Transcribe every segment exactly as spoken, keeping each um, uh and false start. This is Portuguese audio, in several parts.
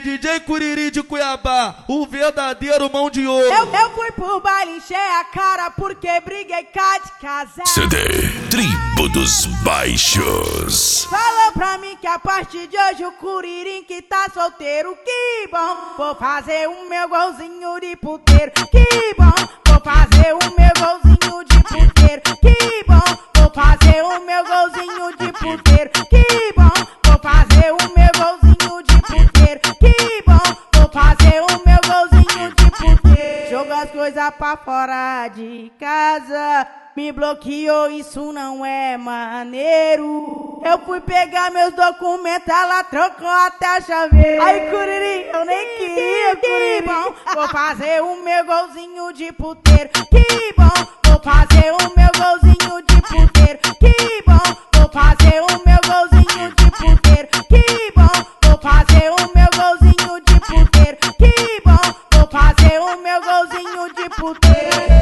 D J Curiri de Cuiabá, o verdadeiro mão de ouro. Eu, eu fui pro baile, encher a cara porque briguei cá de casar. C D Tribo dos Baixos. Falou pra mim que a partir de hoje o Curirim que tá solteiro. Que bom, vou fazer o meu golzinho de puteiro. Que bom, vou fazer o meu golzinho de puteiro. Que bom, vou fazer o meu golzinho de puteiro. Que bom, vou fazer o meu golzinho de puteiro. Que bom, vou fazer o meu golzinho de puteiro. Joga as coisas pra fora de casa. Me bloqueou, isso não é maneiro. Eu fui pegar meus documentos, ela trocou até a chaveira. Ai, Curirim, eu nem queria, que bom, vou fazer o meu golzinho de puteiro. Que bom, vou fazer o meu golzinho de puteiro. Que bom, vou fazer o meu golzinho de puteiro. Que bom, vou fazer o meu golzinho de puteiro. Que bom, vou fazer o meu golzinho de puteiro.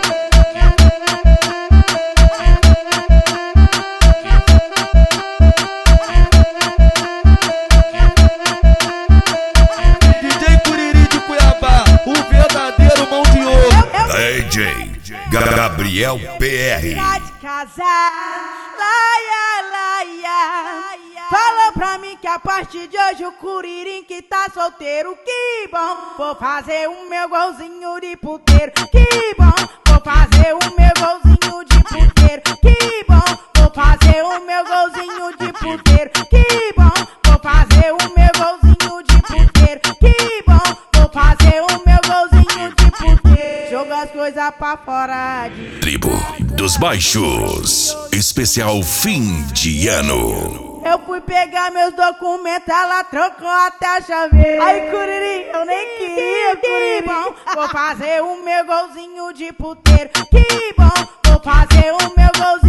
D J Gabriel P R. De casar, laia, laia. Falou pra mim que a partir de hoje o Curirim que tá solteiro. Que bom, vou fazer o meu golzinho de puteiro. Que bom, vou fazer o meu golzinho de puteiro. Que bom, vou fazer o meu golzinho de puteiro. Que bom, vou fazer o meu golzinho de puteiro. Que bom, vou fazer o meu golzinho de puteiro. Joga as coisas pra fora de Tribo dos Baixos. Especial fim de ano. Eu fui pegar meus documentos, ela trocou até a chaveira. Ai, Curirim, eu nem queria, que bom, vou fazer o meu golzinho de puteiro. Que bom, vou fazer o meu golzinho